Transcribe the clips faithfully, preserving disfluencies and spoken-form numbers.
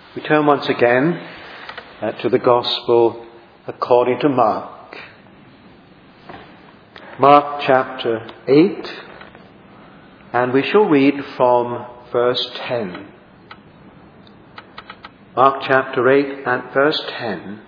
We turn once again uh, to the Gospel according to Mark. Mark chapter eight, and we shall read from verse ten. Mark chapter eight and verse ten.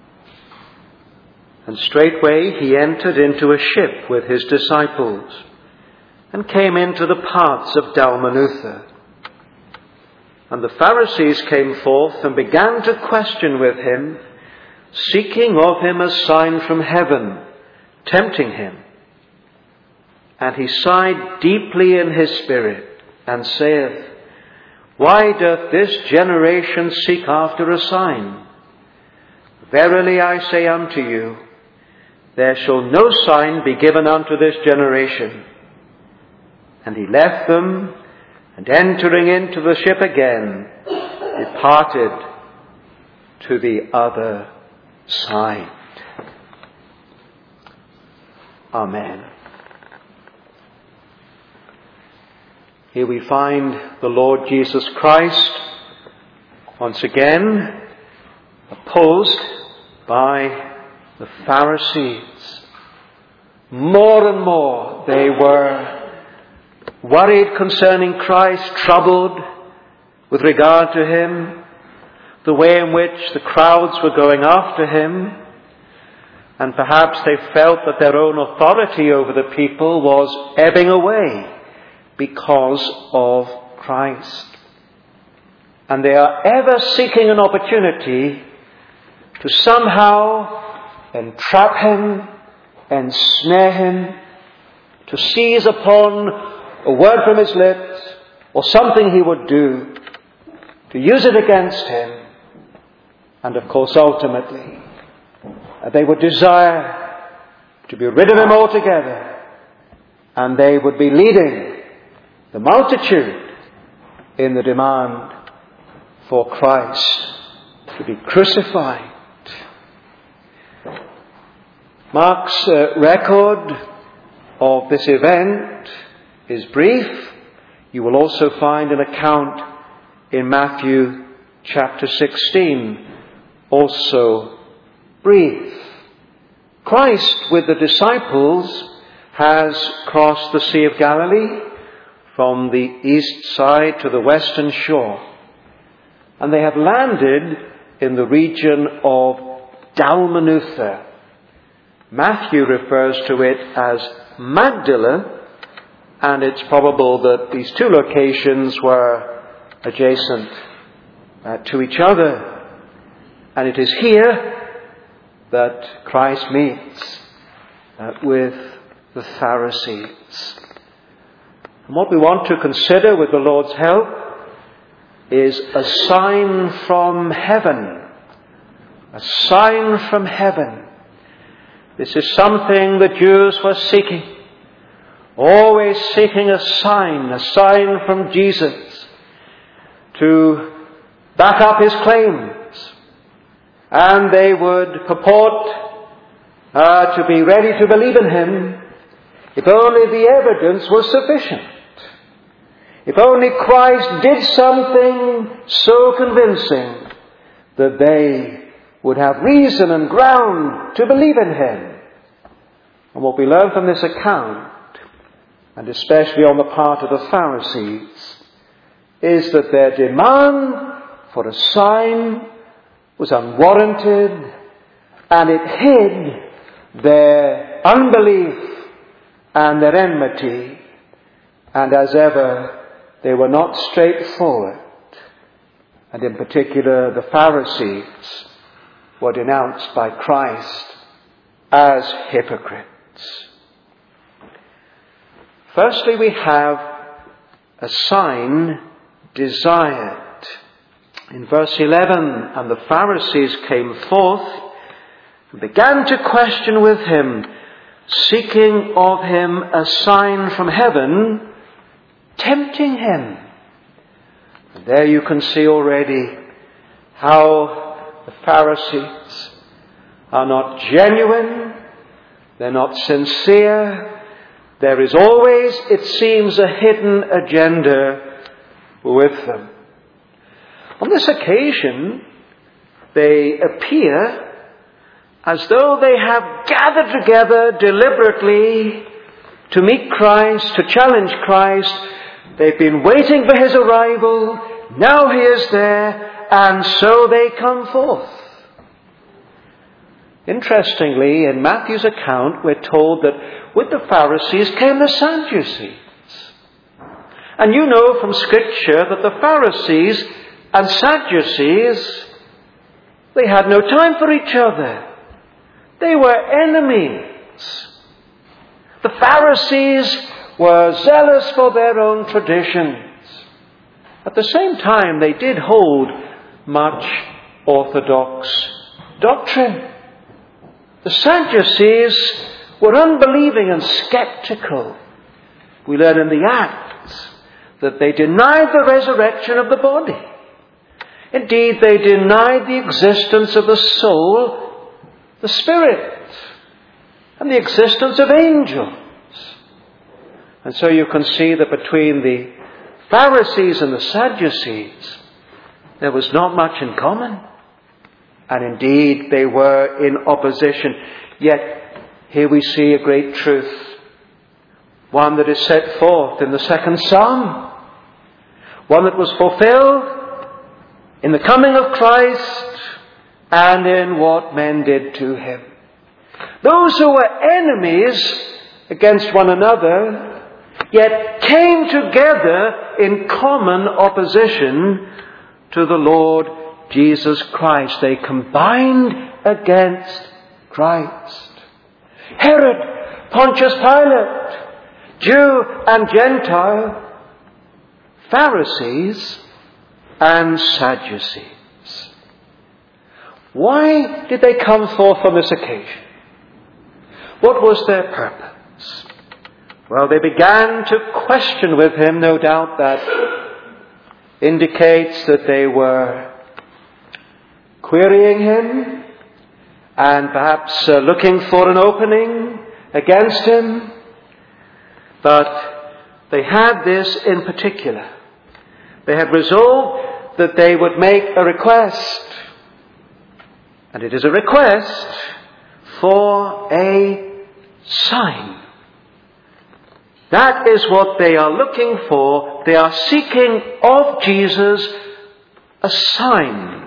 And straightway he entered into a ship with his disciples, and came into the parts of Dalmanutha. And the Pharisees came forth and began to question with him, seeking of him a sign from heaven, tempting him. And he sighed deeply in his spirit, and saith, Why doth this generation seek after a sign? Verily I say unto you, there shall no sign be given unto this generation. And he left them, and entering into the ship again, departed to the other side. Amen. Here we find the Lord Jesus Christ once again opposed by the Pharisees. More and more they were worried concerning Christ, troubled with regard to him, the way in which the crowds were going after him, and perhaps they felt that their own authority over the people was ebbing away because of Christ. And they are ever seeking an opportunity to somehow entrap him, ensnare him, to seize upon a word from his lips, or something he would do, to use it against him. And of course, ultimately, they would desire to be rid of him altogether, and they would be leading the multitude in the demand for Christ to be crucified. Mark's uh, record of this event is brief. You will also find an account in Matthew chapter sixteen, also brief. Christ with the disciples has crossed the Sea of Galilee from the east side to the western shore, and they have landed in the region of Dalmanutha. Matthew refers to it as Magdala, and it's probable that these two locations were adjacent uh, to each other. And it is here that Christ meets uh, with the Pharisees. And what we want to consider with the Lord's help is a sign from heaven. A sign from heaven. This is something the Jews were seeking. Always seeking a sign, a sign from Jesus to back up his claims. And they would purport uh, to be ready to believe in him if only the evidence was sufficient. If only Christ did something so convincing that they would have reason and ground to believe in him. And what we learn from this account, and especially on the part of the Pharisees, is that their demand for a sign was unwarranted, and it hid their unbelief and their enmity, and as ever, they were not straightforward. And in particular, the Pharisees were denounced by Christ as hypocrites. Firstly, we have a sign desired. In verse eleven, and the Pharisees came forth and began to question with him, seeking of him a sign from heaven, tempting him. And there you can see already how the Pharisees are not genuine, they're not sincere. There is always, it seems, a hidden agenda with them. On this occasion, they appear as though they have gathered together deliberately to meet Christ, to challenge Christ. They've been waiting for his arrival. Now he is there, and so they come forth. Interestingly, in Matthew's account, we're told that with the Pharisees came the Sadducees. And you know from Scripture that the Pharisees and Sadducees, they had no time for each other. They were enemies. The Pharisees were zealous for their own traditions. At the same time, they did hold much orthodox doctrine. The Sadducees were unbelieving and skeptical. We learn in the Acts that they denied the resurrection of the body. Indeed, they denied the existence of the soul, the spirit, and the existence of angels. And so you can see that between the Pharisees and the Sadducees, there was not much in common. And indeed, they were in opposition. Yet, here we see a great truth. One that is set forth in the second Psalm. One that was fulfilled in the coming of Christ and in what men did to him. Those who were enemies against one another, yet came together in common opposition to the Lord Jesus Christ. They combined against Christ. Herod, Pontius Pilate, Jew and Gentile, Pharisees and Sadducees. Why did they come forth on this occasion? What was their purpose? Well, they began to question with him, no doubt that indicates that they were querying him and perhaps uh, looking for an opening against him. But they had this in particular. They had resolved that they would make a request. And it is a request for a sign. That is what they are looking for. They are seeking of Jesus a sign.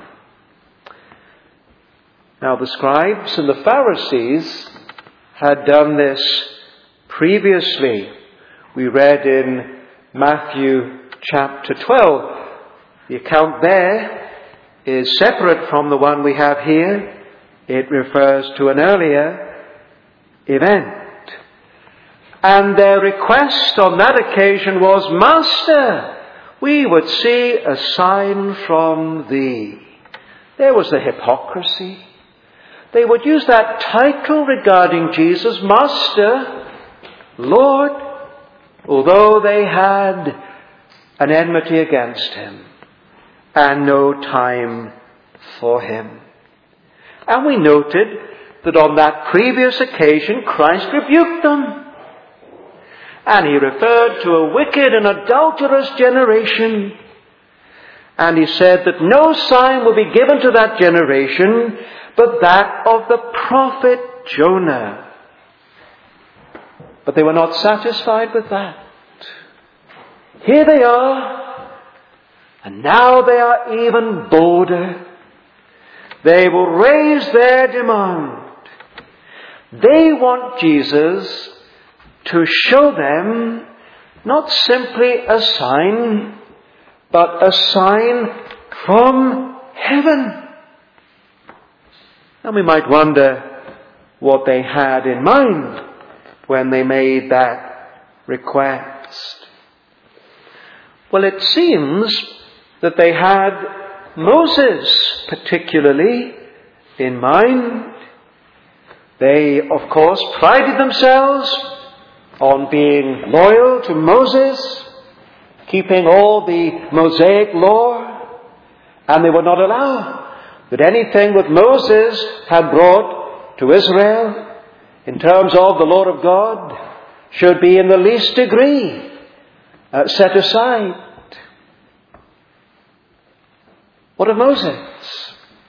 Now the scribes and the Pharisees had done this previously. We read in Matthew chapter twelve. The account there is separate from the one we have here. It refers to an earlier event. And their request on that occasion was, Master, we would see a sign from thee. There was the hypocrisy. They would use that title regarding Jesus, Master, Lord, although they had an enmity against him and no time for him. And we noted that on that previous occasion, Christ rebuked them. And he referred to a wicked and adulterous generation. And he said that no sign will be given to that generation but that of the prophet Jonah. But they were not satisfied with that. Here they are, and now they are even bolder. They will raise their demand. They want Jesus to show them not simply a sign, but a sign from heaven. And we might wonder what they had in mind when they made that request. Well, it seems that they had Moses particularly in mind. They, of course, prided themselves on being loyal to Moses, keeping all the Mosaic law, and they would not allow that anything that Moses had brought to Israel in terms of the law of God should be in the least degree uh, set aside. What of Moses?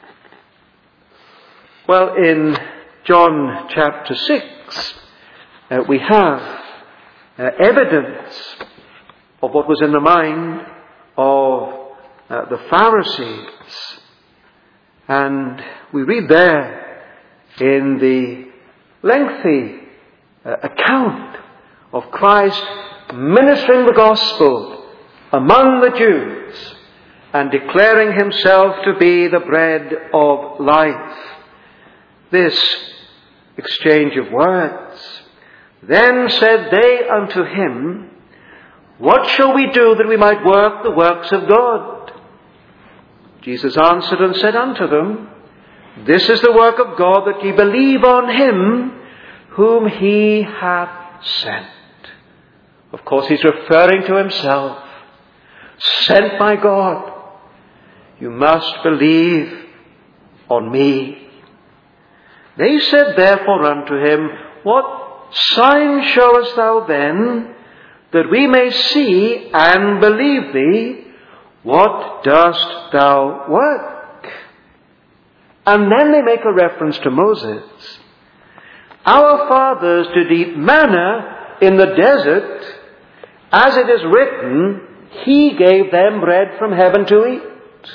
Well, in John chapter six, uh, we have uh, evidence of what was in the mind of uh, the Pharisees. And we read there in the lengthy uh, account of Christ ministering the gospel among the Jews and declaring himself to be the bread of life. This exchange of words. Then said they unto him, What shall we do that we might work the works of God? Jesus answered and said unto them, This is the work of God, that ye believe on him whom he hath sent. Of course, he's referring to himself. Sent by God. You must believe on me. They said therefore unto him, What sign showest thou then, that we may see and believe thee? What dost thou work? And then they make a reference to Moses. Our fathers did eat manna in the desert, as it is written, He gave them bread from heaven to eat.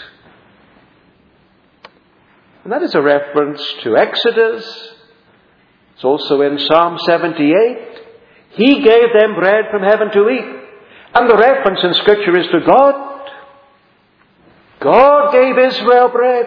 And that is a reference to Exodus. It's also in Psalm seventy-eight. He gave them bread from heaven to eat. And the reference in Scripture is to God. God gave Israel bread.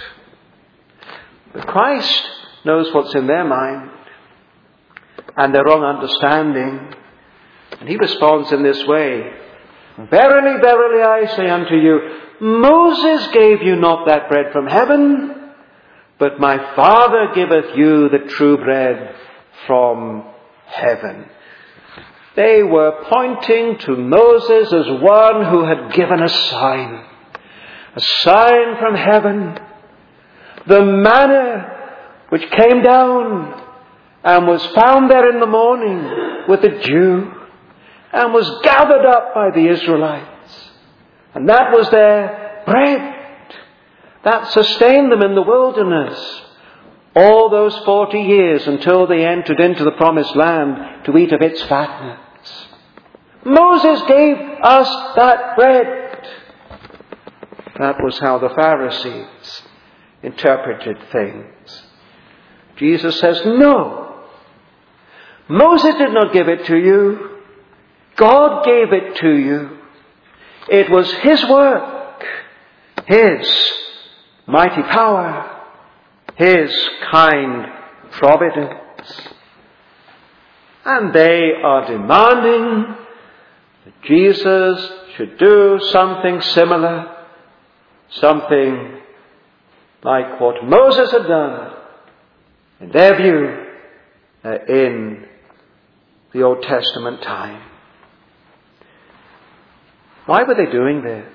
But Christ knows what's in their mind and their wrong understanding. And he responds in this way. Verily, verily, I say unto you, Moses gave you not that bread from heaven, but my Father giveth you the true bread from heaven. They were pointing to Moses as one who had given a sign. A sign from heaven. The manna which came down and was found there in the morning with the dew and was gathered up by the Israelites. And that was their bread. That sustained them in the wilderness all those forty years until they entered into the promised land to eat of its fatness. Moses gave us that bread. That was how the Pharisees interpreted things. Jesus says, no. Moses did not give it to you. God gave it to you. It was His work, His mighty power, His kind providence. And they are demanding that Jesus should do something similar, something like what Moses had done, in their view, uh, in the Old Testament time. Why were they doing this?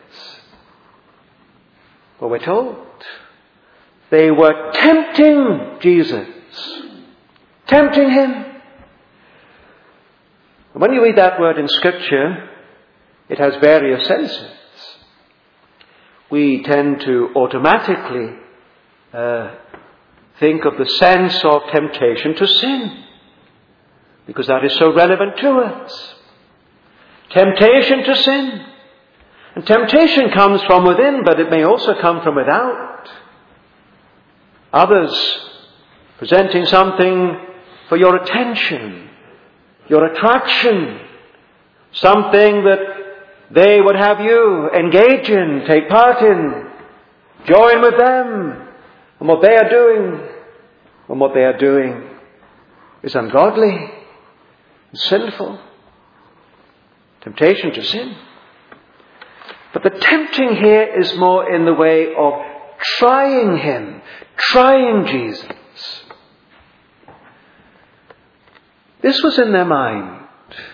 Well, we're told they were tempting Jesus. Tempting Him. And when you read that word in Scripture, it has various senses. We tend to automatically uh, think of the sense of temptation to sin, because that is so relevant to us. Temptation to sin. And temptation comes from within, but it may also come from without. Others presenting something for your attention, your attraction, something that they would have you engage in, take part in, join with them, and what they are doing, and what they are doing is ungodly and sinful. Temptation to sin. But the tempting here is more in the way of trying Him, trying Jesus. This was in their mind.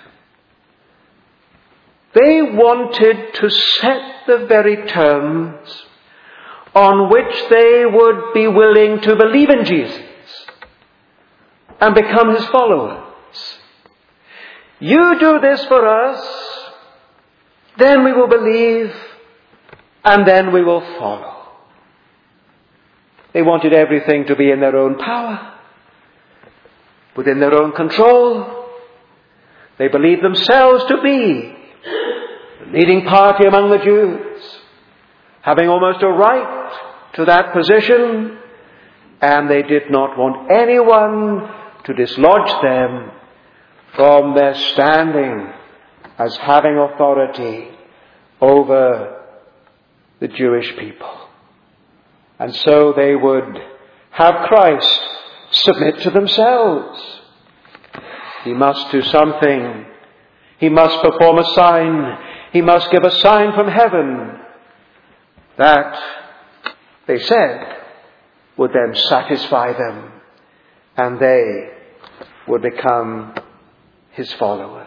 They wanted to set the very terms on which they would be willing to believe in Jesus and become His followers. You do this for us, then we will believe, and then we will follow. They wanted everything to be in their own power, within their own control. They believed themselves to be the leading party among the Jews, having almost a right to that position, and they did not want anyone to dislodge them from their standing as having authority over the Jewish people. And so they would have Christ submit to themselves. He must do something. He must perform a sign. He must give a sign from heaven that, they said, would then satisfy them, and they would become his followers.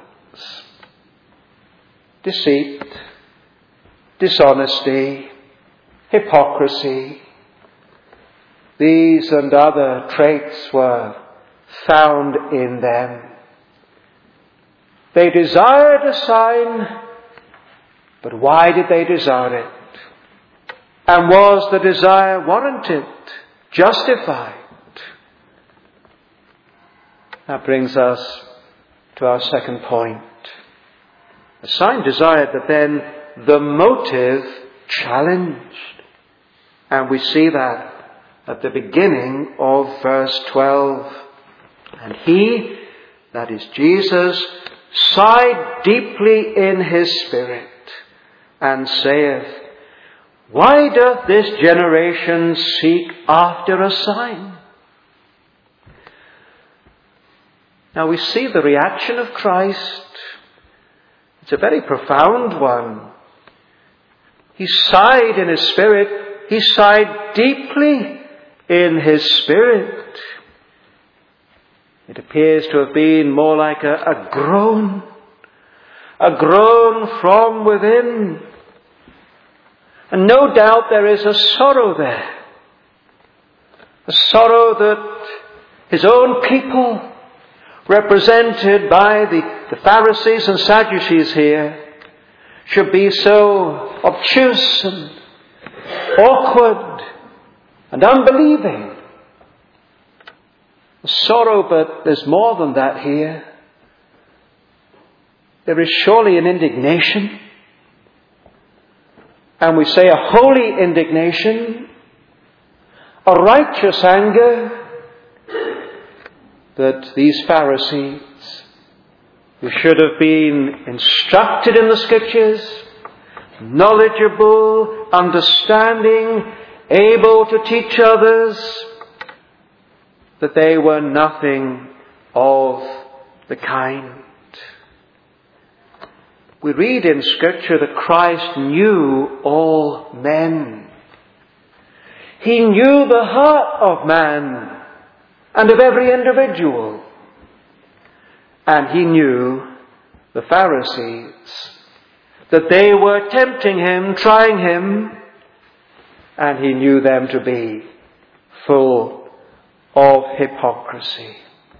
Deceit, dishonesty, hypocrisy, these and other traits were found in them. They desired a sign, but why did they desire it? And was the desire warranted, justified? That brings us to our second point. A sign desired, but then the motive challenged. And we see that at the beginning of verse twelve. And he, that is Jesus, sighed deeply in his spirit, and saith, Why doth this generation seek after a sign? Now we see the reaction of Christ. It's a very profound one. He sighed in his spirit. He sighed deeply in his spirit. It appears to have been more like a, a groan, a groan from within. And no doubt there is a sorrow there, a sorrow that his own people, represented by the, the Pharisees and Sadducees here, should be so obtuse and awkward and unbelieving. Sorrow, but there's more than that here. There is surely an indignation, and we say a holy indignation, a righteous anger, that these Pharisees, who should have been instructed in the Scriptures, knowledgeable, understanding, able to teach others, that they were nothing of the kind. We read in Scripture that Christ knew all men. He knew the heart of man and of every individual. And he knew the Pharisees, that they were tempting him, trying him, and he knew them to be full of hypocrisy.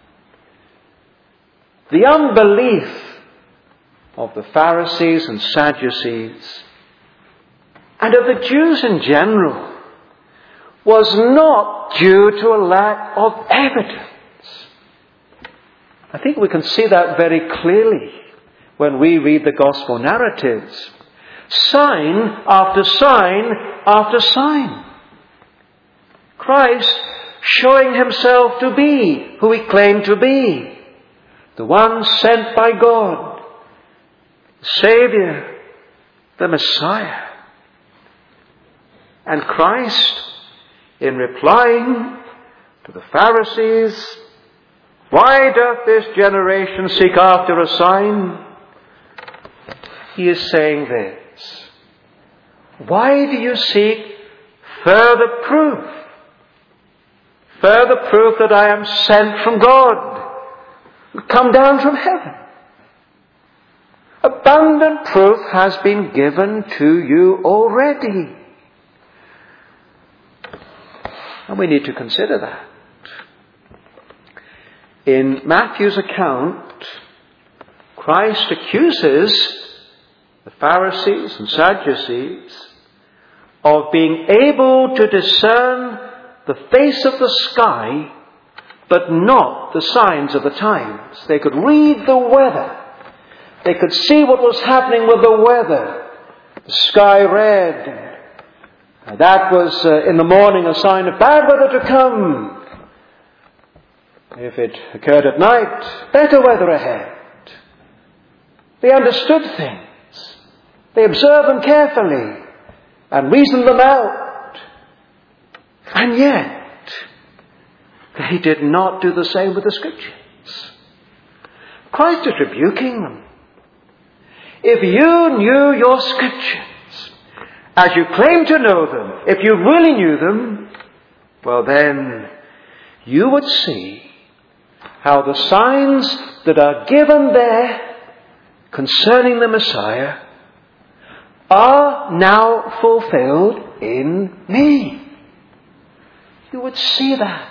The unbelief of the Pharisees and Sadducees, and of the Jews in general, was not due to a lack of evidence. I think we can see that very clearly when we read the Gospel narratives. Sign after sign after sign. Christ showing himself to be who he claimed to be, the one sent by God, the Saviour, the Messiah. And Christ, in replying to the Pharisees, why doth this generation seek after a sign? He is saying this. Why do you seek further proof? Further proof that I am sent from God, come down from heaven. Abundant proof has been given to you already. And we need to consider that. In Matthew's account, Christ accuses the Pharisees and Sadducees of being able to discern the face of the sky, but not the signs of the times. They could read the weather. They could see what was happening with the weather. The sky red. And that was uh, in the morning a sign of bad weather to come. If it occurred at night, better weather ahead. They understood things. They observed them carefully and reasoned them out. And yet, they did not do the same with the Scriptures. Christ is rebuking them. If you knew your Scriptures as you claim to know them, if you really knew them, well then, you would see how the signs that are given there concerning the Messiah are now fulfilled in me. You would see that.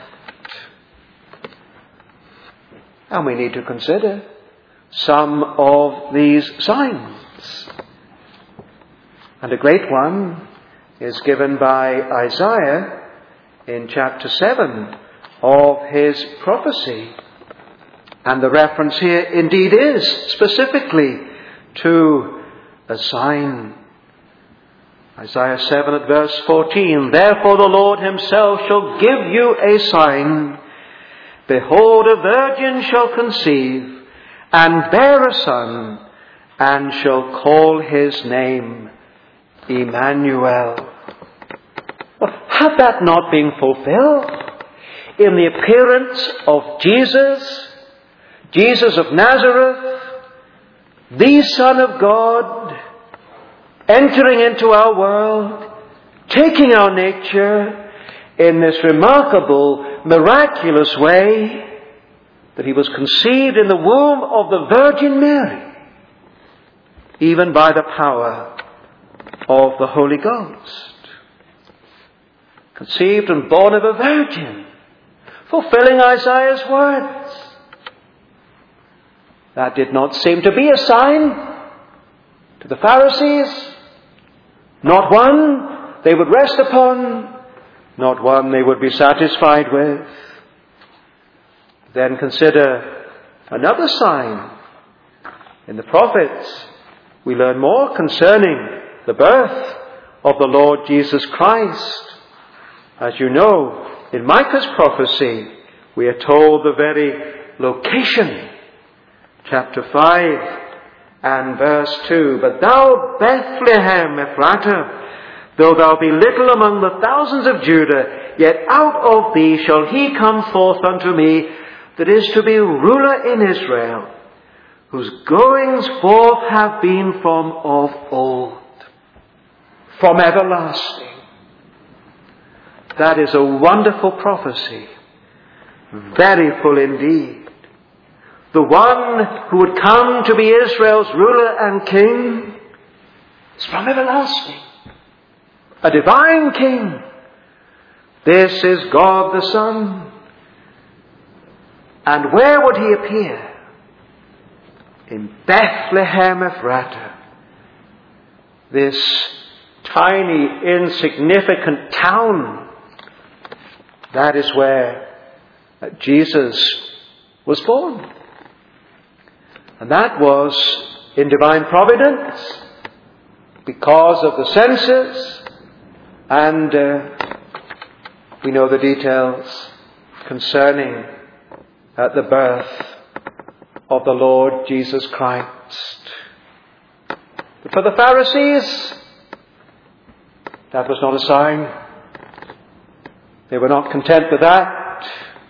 And we need to consider some of these signs. And a great one is given by Isaiah in chapter seven of his prophecy. And the reference here indeed is specifically to a sign. Isaiah seven at verse fourteen. Therefore the Lord himself shall give you a sign. Behold, a virgin shall conceive and bear a son, and shall call his name Emmanuel. Well, had that not been fulfilled in the appearance of Jesus, Jesus of Nazareth, the Son of God, entering into our world, taking our nature in this remarkable, miraculous way, that he was conceived in the womb of the Virgin Mary, even by the power of the Holy Ghost. Conceived and born of a virgin, fulfilling Isaiah's words. That did not seem to be a sign to the Pharisees. Not one they would rest upon, not one they would be satisfied with. Then consider another sign. In the prophets, we learn more concerning the birth of the Lord Jesus Christ. As you know, in Micah's prophecy, we are told the very location. Chapter five and verse two. But thou, Bethlehem Ephratah, though thou be little among the thousands of Judah, yet out of thee shall he come forth unto me, that is to be ruler in Israel, whose goings forth have been from of old, from everlasting. That is a wonderful prophecy, very full indeed. The one who would come to be Israel's ruler and king is from everlasting, a divine king. This is God the Son. And where would he appear? In Bethlehem Ephratah, this tiny, insignificant town. That is where Jesus was born. And that was in divine providence, because of the census, and uh, we know the details concerning uh, the birth of the Lord Jesus Christ. But for the Pharisees, that was not a sign. They were not content with that.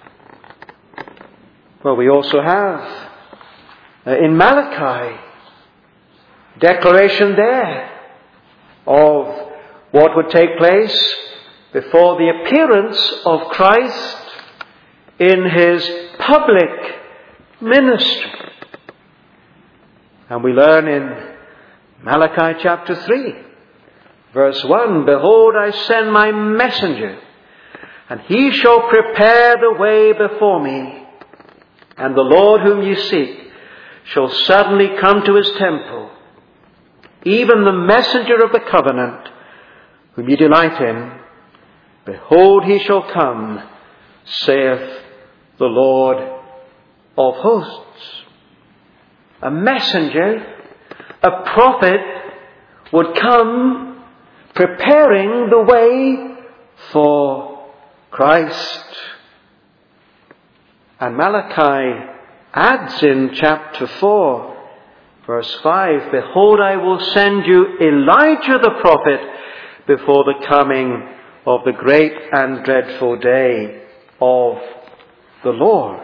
Well, we also have uh, in Malachi, declaration there of what would take place before the appearance of Christ in his public ministry. And we learn in Malachi chapter three, verse one, Behold, I send my messenger, and he shall prepare the way before me. And the Lord whom ye seek shall suddenly come to his temple, even the messenger of the covenant, whom ye delight in. Behold, he shall come, saith the Lord of hosts. A messenger, a prophet, would come preparing the way for Christ. And Malachi adds in chapter four, verse five, Behold, I will send you Elijah the prophet before the coming of the great and dreadful day of the Lord.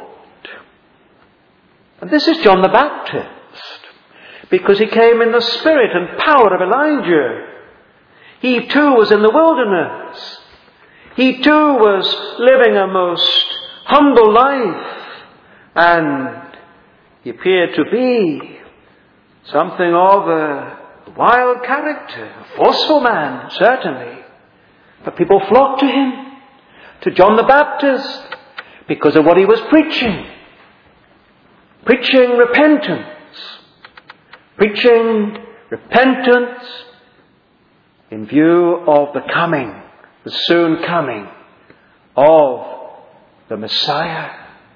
And this is John the Baptist, because he came in the spirit and power of Elijah. He too was in the wilderness. He too was living a most humble life, and he appeared to be something of a wild character, a forceful man, certainly. But people flocked to him, to John the Baptist, because of what he was preaching. Preaching repentance. Preaching repentance in view of the coming, the soon coming of the Messiah.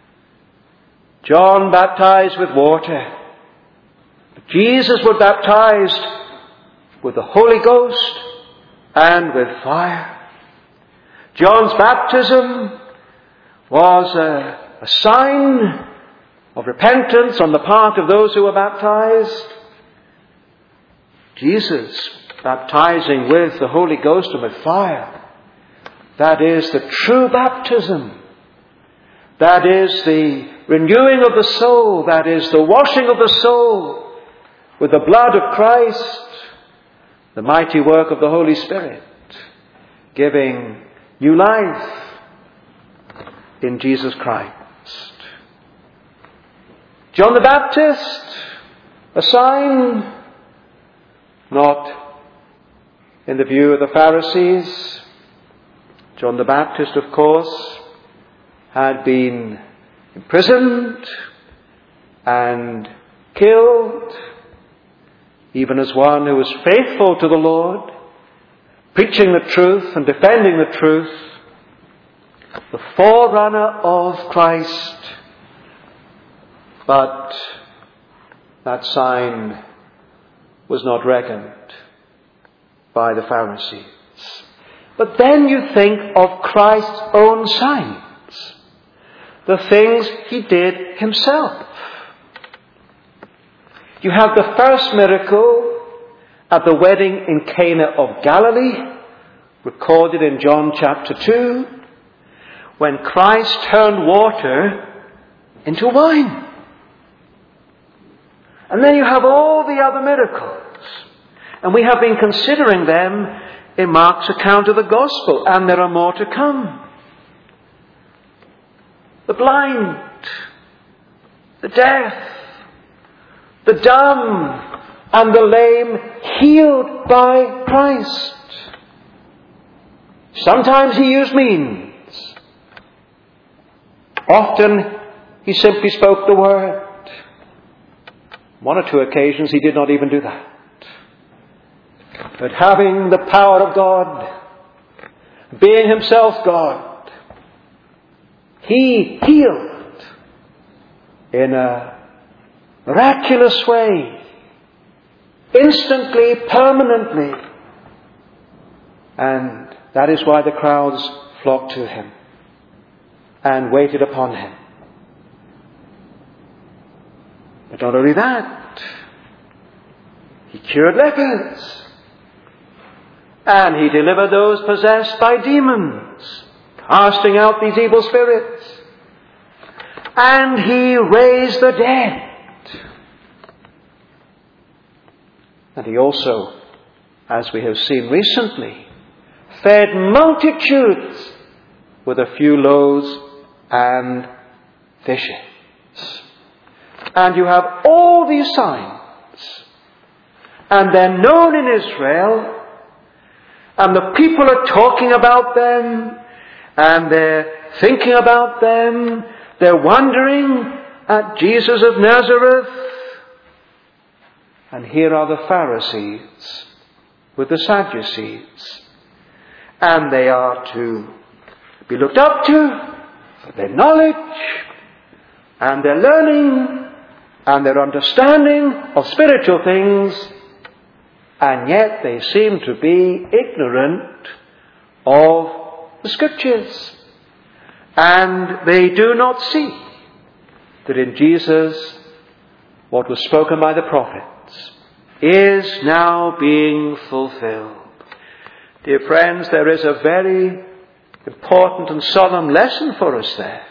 John baptized with water. But Jesus was baptized with the Holy Ghost and with fire. John's baptism was a, a sign of repentance on the part of those who were baptized. Jesus baptizing with the Holy Ghost and with fire, that is the true baptism. That is the renewing of the soul. That is the washing of the soul with the blood of Christ, the mighty work of the Holy Spirit, giving new life in Jesus Christ. John the Baptist, a sign, not in the view of the Pharisees. John the Baptist, of course, had been imprisoned and killed, even as one who was faithful to the Lord, preaching the truth and defending the truth, the forerunner of Christ. But that sign was not reckoned by the Pharisees. But then you think of Christ's own signs, the things he did himself. You have the first miracle at the wedding in Cana of Galilee, recorded in John chapter two, when Christ turned water into wine. And then you have all the other miracles. And we have been considering them in Mark's account of the gospel, and there are more to come. The blind, the deaf, the dumb, and the lame healed by Christ. Sometimes he used means. Often he simply spoke the word. One or two occasions he did not even do that. But having the power of God, being himself God, he healed in a miraculous way, instantly, permanently. And that is why the crowds flocked to him and waited upon him. But not only that, he cured lepers. And he delivered those possessed by demons, casting out these evil spirits. And he raised the dead. And he also, as we have seen recently, fed multitudes with a few loaves and fishes. And you have all these signs, and they're known in Israel, and the people are talking about them, and they're thinking about them, they're wondering at Jesus of Nazareth. And here are the Pharisees with the Sadducees, and they are to be looked up to for their knowledge and their learning and their understanding of spiritual things, and yet they seem to be ignorant of the Scriptures. And they do not see that in Jesus what was spoken by the prophets is now being fulfilled. Dear friends, there is a very important and solemn lesson for us there.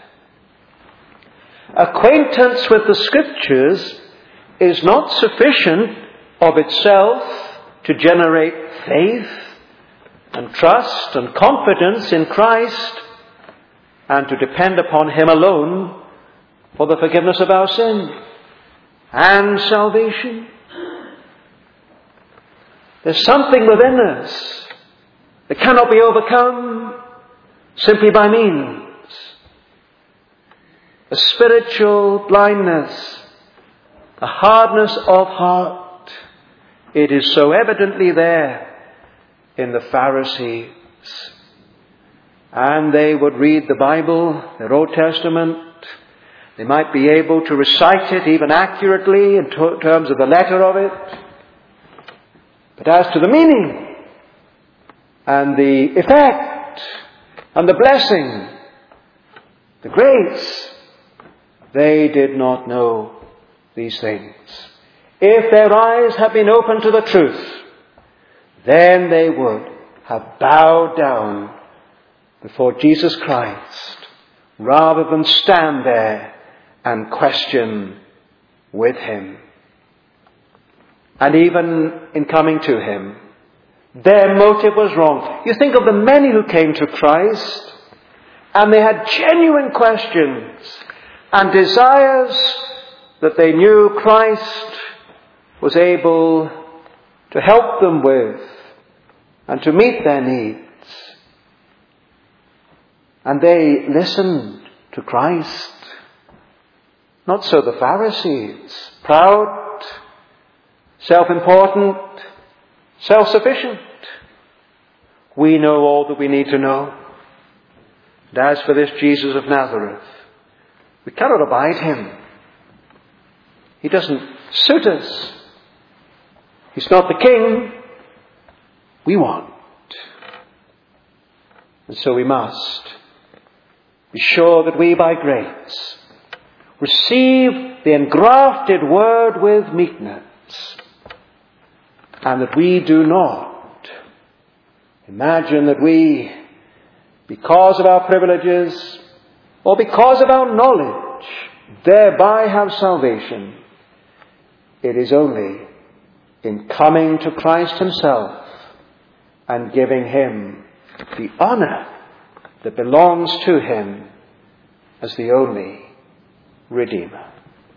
Acquaintance with the Scriptures is not sufficient of itself to generate faith and trust and confidence in Christ and to depend upon Him alone for the forgiveness of our sin and salvation. There's something within us that cannot be overcome simply by means. A spiritual blindness, a hardness of heart. It is so evidently there in the Pharisees. And they would read the Bible, their Old Testament. They might be able to recite it even accurately in to- terms of the letter of it. But as to the meaning and the effect and the blessing, the grace, they did not know these things. If their eyes had been opened to the truth, then they would have bowed down before Jesus Christ rather than stand there and question with Him. And even in coming to Him, their motive was wrong. You think of the many who came to Christ, and they had genuine questions and desires that they knew Christ was able to help them with and to meet their needs. And they listened to Christ. Not so the Pharisees, proud, self-important, self-sufficient. We know all that we need to know. And as for this Jesus of Nazareth, we cannot abide Him. He doesn't suit us. He's not the King we want. And so we must be sure that we by grace receive the engrafted Word with meekness, and that we do not imagine that we, because of our privileges or because of our knowledge, thereby have salvation. It is only in coming to Christ Himself and giving Him the honour that belongs to Him as the only Redeemer.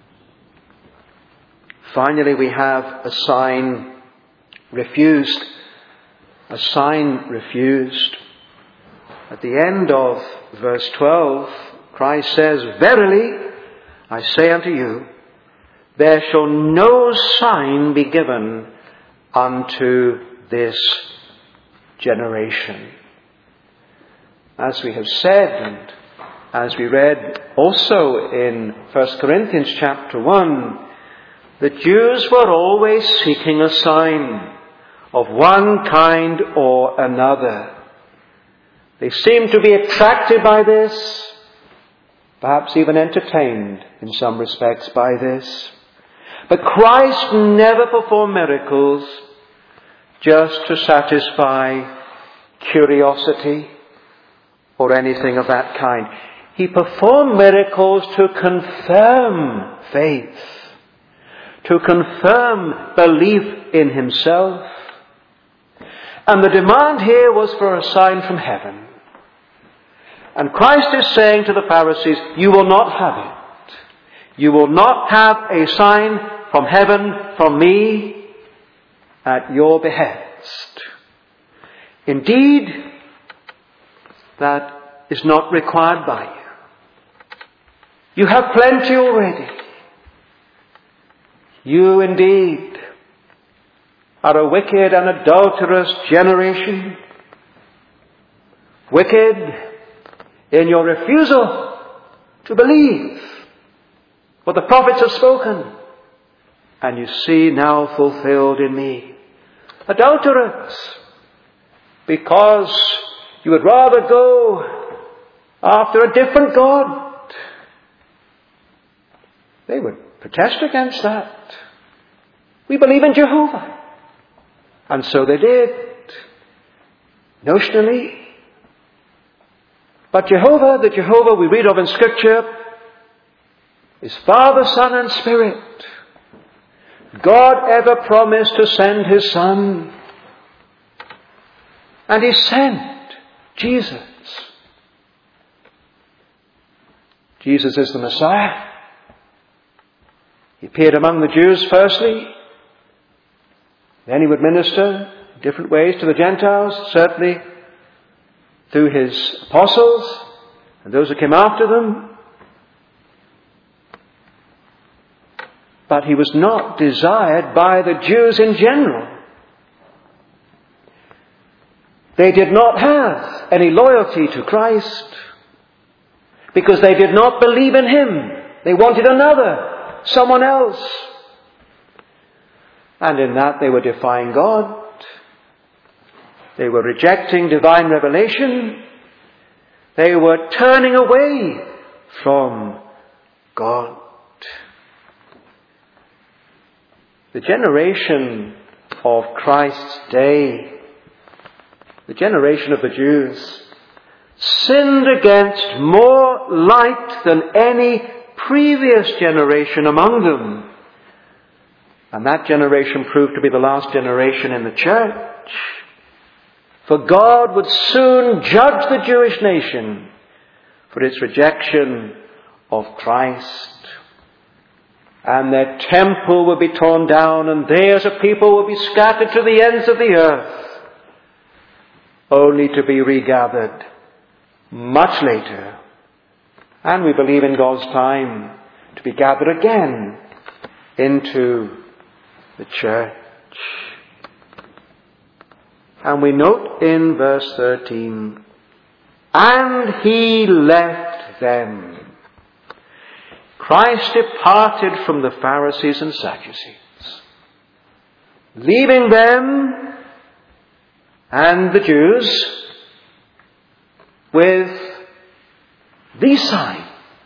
Finally, we have a sign refused. A sign refused. At the end of verse twelve, Christ says, "Verily, I say unto you, there shall no sign be given unto this generation." As we have said, and as we read also in First Corinthians chapter one, the Jews were always seeking a sign of one kind or another. They seemed to be attracted by this, perhaps even entertained in some respects by this. But Christ never performed miracles just to satisfy curiosity or anything of that kind. He performed miracles to confirm faith, to confirm belief in Himself. And the demand here was for a sign from heaven. And Christ is saying to the Pharisees, you will not have it. You will not have a sign from heaven, from me, at your behest. Indeed, that is not required by you. You have plenty already. You indeed are a wicked and adulterous generation. wicked in your refusal to believe what the prophets have spoken, and you see now fulfilled in me. Adulterers, because you would rather go after a different God. They would protest against that. We believe in Jehovah. And so they did, notionally. But Jehovah, the Jehovah we read of in Scripture, is Father, Son, and Spirit. God ever promised to send His Son. And He sent Jesus. Jesus is the Messiah. He appeared among the Jews firstly. Then He would minister in different ways to the Gentiles, certainly through His apostles and those who came after them. But He was not desired by the Jews in general. They did not have any loyalty to Christ because they did not believe in Him. They wanted another, someone else. And in that they were defying God. They were rejecting divine revelation. They were turning away from God. The generation of Christ's day, the generation of the Jews, sinned against more light than any previous generation among them. And that generation proved to be the last generation in the church. For God would soon judge the Jewish nation for its rejection of Christ. And their temple will be torn down, and they as a people will be scattered to the ends of the earth, only to be regathered much later. And we believe in God's time to be gathered again into the church. And we note in verse thirteen, and He left them. Christ departed from the Pharisees and Sadducees, leaving them and the Jews with the sign.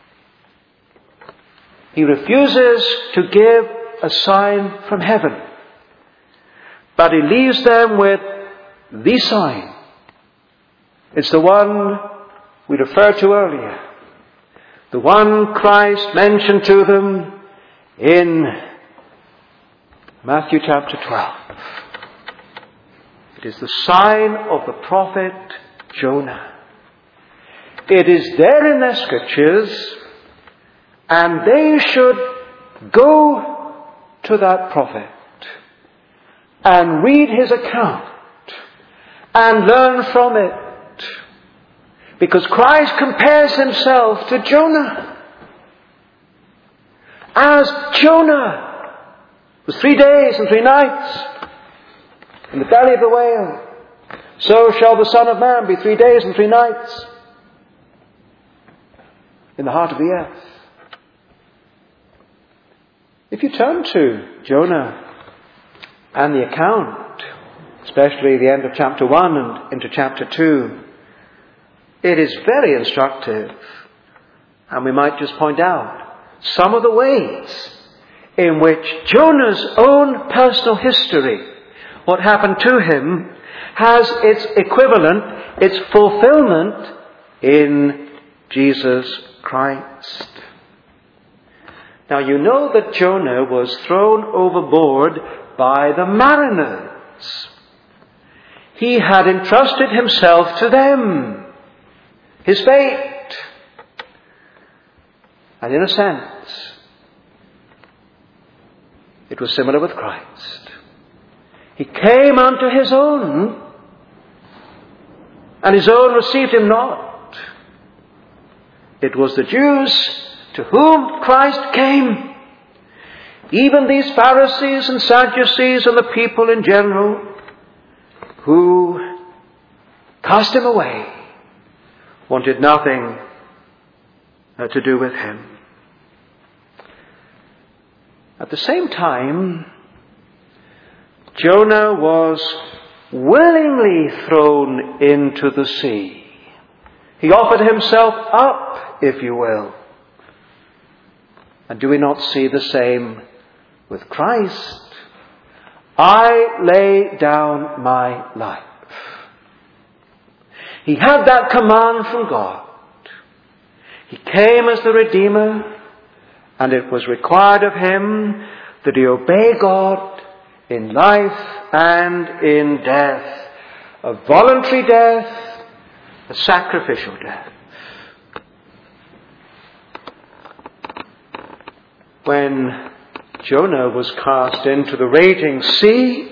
He refuses to give a sign from heaven, but He leaves them with the sign. It's the one we referred to earlier. The one Christ mentioned to them in Matthew chapter twelve. It is the sign of the prophet Jonah. It is there in their scriptures, and they should go to that prophet and read his account and learn from it. Because Christ compares Himself to Jonah. As Jonah was three days and three nights in the belly of the whale, so shall the Son of Man be three days and three nights in the heart of the earth. If you turn to Jonah and the account, especially the end of chapter one and into chapter two, it is very instructive. And we might just point out some of the ways in which Jonah's own personal history, what happened to him, has its equivalent, its fulfillment in Jesus Christ. Now you know that Jonah was thrown overboard by the mariners. He had entrusted himself to them, his fate. And in a sense, it was similar with Christ. He came unto His own, and His own received Him not. It was the Jews to whom Christ came. Even these Pharisees and Sadducees and the people in general who cast Him away wanted nothing uh, to do with him. At the same time, Jonah was willingly thrown into the sea. He offered himself up, if you will. And do we not see the same with Christ? I lay down my life. He had that command from God. He came as the Redeemer, and it was required of him that he obey God in life and in death. A voluntary death, a sacrificial death. When Jonah was cast into the raging sea,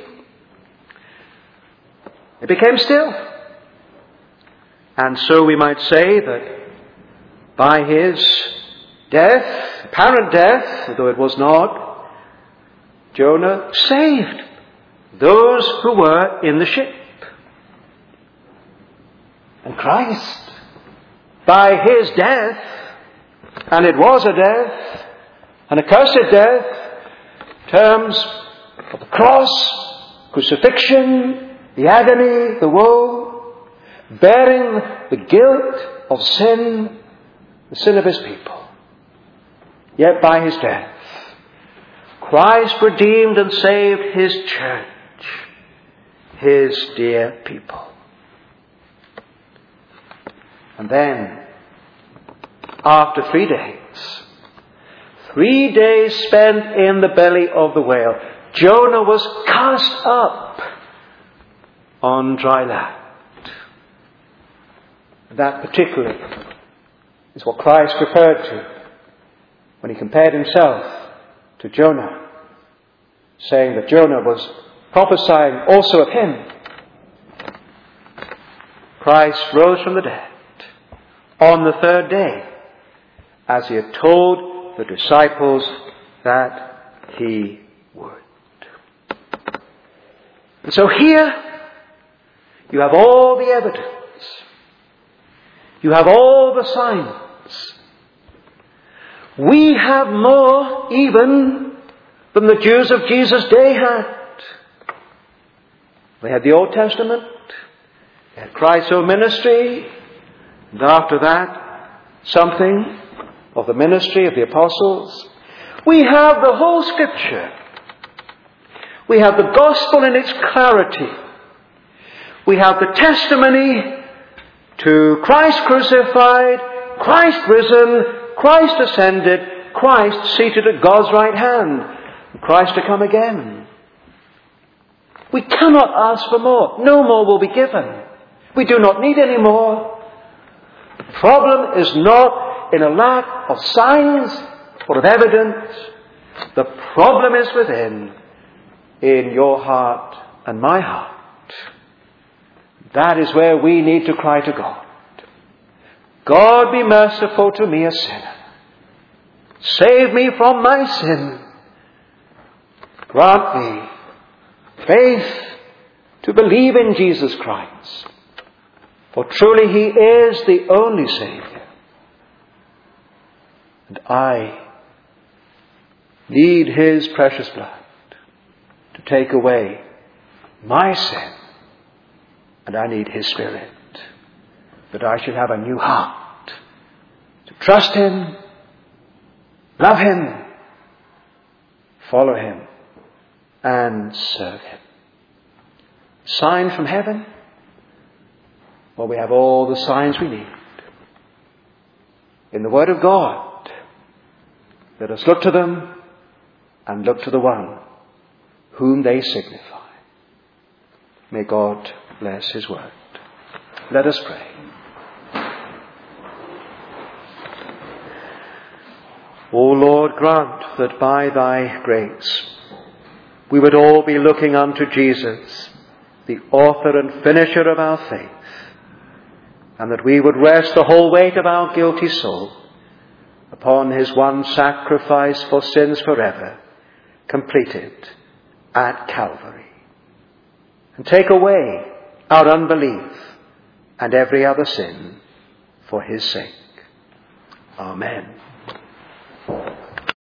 it became still. And so we might say that by his death, apparent death, though it was not, Jonah saved those who were in the ship. And Christ, by his death, and it was a death, an accursed death, terms of the cross, crucifixion, the agony, the woe, bearing the guilt of sin, the sin of his people. Yet by his death, Christ redeemed and saved his church, his dear people. And then, after three days, three days spent in the belly of the whale, Jonah was cast up on dry land. That particularly is what Christ referred to when he compared himself to Jonah, saying that Jonah was prophesying also of him. Christ rose from the dead on the third day, as he had told the disciples that he would. And so here you have all the evidence. You have all the signs. We have more even than the Jews of Jesus' day had. They had the Old Testament, they had Christ's own ministry, and after that, something of the ministry of the apostles. We have the whole Scripture. We have the gospel in its clarity. We have the testimony to Christ crucified, Christ risen, Christ ascended, Christ seated at God's right hand, and Christ to come again. We cannot ask for more. No more will be given. We do not need any more. The problem is not in a lack of signs or of evidence. The problem is within, in your heart and my heart. That is where we need to cry to God. God, be merciful to me, a sinner. Save me from my sin. Grant me faith to believe in Jesus Christ. For truly he is the only Saviour. And I need his precious blood to take away my sin. And I need his Spirit, that I should have a new heart, to trust him, love him, follow him, and serve him. Sign from heaven? Well, we have all the signs we need. In the Word of God, let us look to them and look to the one whom they signify. May God bless his word. Let us pray. O Lord, grant that by thy grace we would all be looking unto Jesus, the author and finisher of our faith, and that we would rest the whole weight of our guilty soul upon his one sacrifice for sins forever, completed at Calvary, and take away our unbelief and every other sin for his sake. Amen.